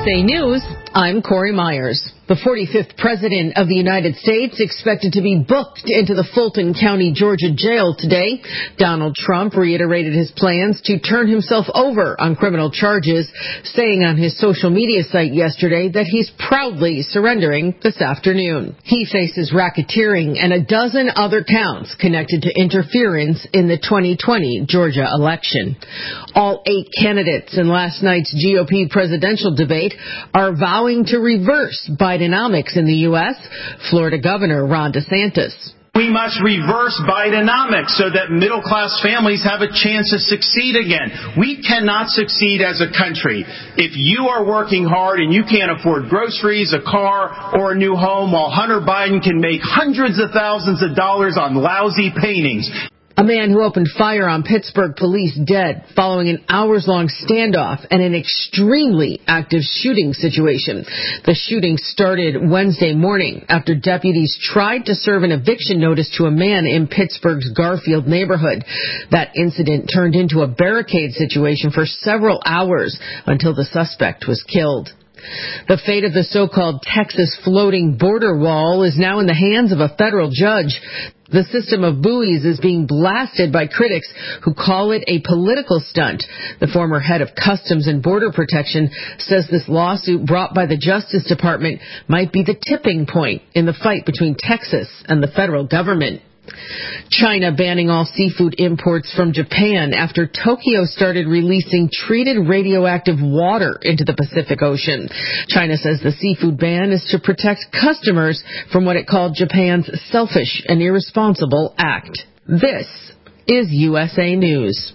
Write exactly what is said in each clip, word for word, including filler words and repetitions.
S A News, I'm Corey Myers. The forty-fifth President of the United States expected to be booked into the Fulton County, Georgia jail today. Donald Trump reiterated his plans to turn himself over on criminal charges, saying on his social media site yesterday that he's proudly surrendering this afternoon. He faces racketeering and a dozen other counts connected to interference in the twenty twenty Georgia election. All eight candidates in last night's G O P presidential debate are vowing to reverse Bidenomics in the U S. Florida Governor Ron DeSantis. We must reverse Bidenomics so that middle-class families have a chance to succeed again. We cannot succeed as a country if you are working hard and you can't afford groceries, a car, or a new home, while Hunter Biden can make hundreds of thousands of dollars on lousy paintings. A man who opened fire on Pittsburgh police dead following an hours-long standoff and an extremely active shooting situation. The shooting started Wednesday morning after deputies tried to serve an eviction notice to a man in Pittsburgh's Garfield neighborhood. That incident turned into a barricade situation for several hours until the suspect was killed. The fate of the so-called Texas floating border wall is now in the hands of a federal judge. The system of buoys is being blasted by critics who call it a political stunt. The former head of Customs and Border Protection says this lawsuit brought by the Justice Department might be the tipping point in the fight between Texas and the federal government. China banning all seafood imports from Japan after Tokyo started releasing treated radioactive water into the Pacific Ocean. China says the seafood ban is to protect customers from what it called Japan's selfish and irresponsible act. This is U S A News.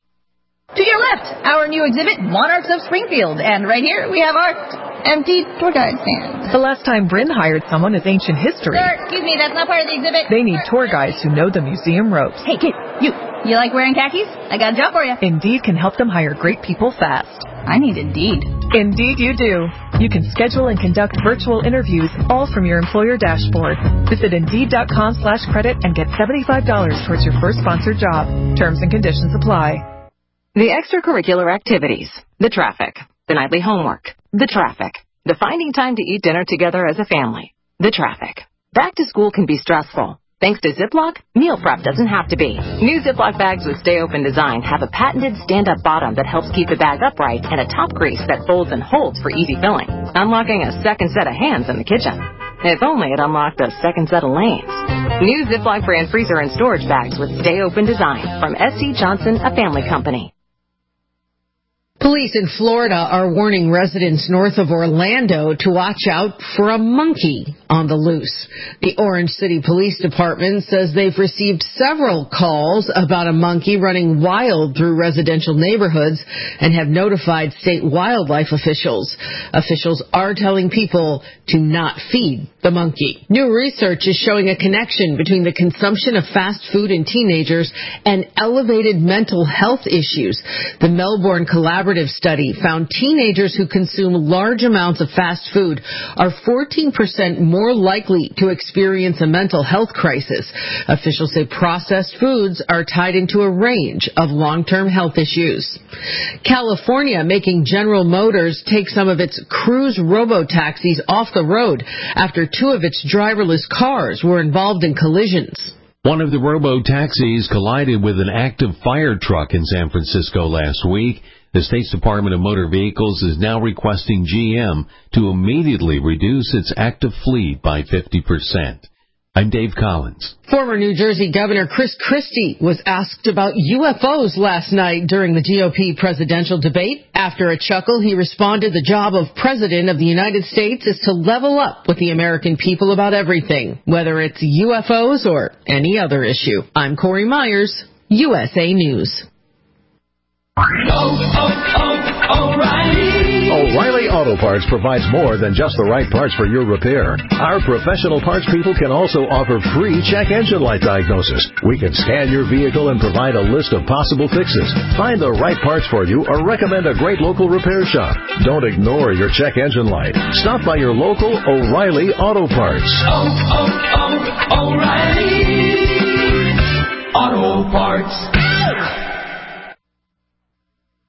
To your left, our new exhibit, Monarchs of Springfield. And right here, we have our empty tour guide stand. The last time Bryn hired someone is ancient history. Sir, excuse me, that's not part of the exhibit. They need tour guides who know the museum ropes. Hey, kid, you. You like wearing khakis? I got a job for you. Indeed can help them hire great people fast. I need Indeed. Indeed you do. You can schedule and conduct virtual interviews all from your employer dashboard. Visit Indeed.com slash credit and get seventy-five dollars towards your first sponsored job. Terms and conditions apply. The extracurricular activities, the traffic, the nightly homework, the traffic, the finding time to eat dinner together as a family, the traffic. Back to school can be stressful. Thanks to Ziploc, meal prep doesn't have to be. New Ziploc bags with Stay Open design have a patented stand-up bottom that helps keep the bag upright and a top crease that folds and holds for easy filling, unlocking a second set of hands in the kitchen. If only it unlocked a second set of lanes. New Ziploc brand freezer and storage bags with Stay Open design from S C Johnson, a family company. Police in Florida are warning residents north of Orlando to watch out for a monkey on the loose. The Orange City Police Department says they've received several calls about a monkey running wild through residential neighborhoods and have notified state wildlife officials. Officials are telling people to not feed the monkey. New research is showing a connection between the consumption of fast food in teenagers and elevated mental health issues. The Melbourne Collaborative study found teenagers who consume large amounts of fast food are fourteen percent more likely to experience a mental health crisis. Officials say processed foods are tied into a range of long-term health issues. California making General Motors take some of its Cruise robo-taxis off the road after two of its driverless cars were involved in collisions. One of the robo-taxis collided with an active fire truck in San Francisco last week. The State's Department of Motor Vehicles is now requesting G M to immediately reduce its active fleet by fifty percent. I'm Dave Collins. Former New Jersey Governor Chris Christie was asked about U F Os last night during the G O P presidential debate. After a chuckle, he responded, the job of President of the United States is to level up with the American people about everything, whether it's U F Os or any other issue. I'm Corey Myers, U S A News. Oh, oh, oh, O'Reilly. O'Reilly Auto Parts provides more than just the right parts for your repair. Our professional parts people can also offer free check engine light diagnosis. We can scan your vehicle and provide a list of possible fixes. Find the right parts for you or recommend a great local repair shop. Don't ignore your check engine light. Stop by your local O'Reilly Auto Parts. Oh, oh, oh, O'Reilly Auto Parts.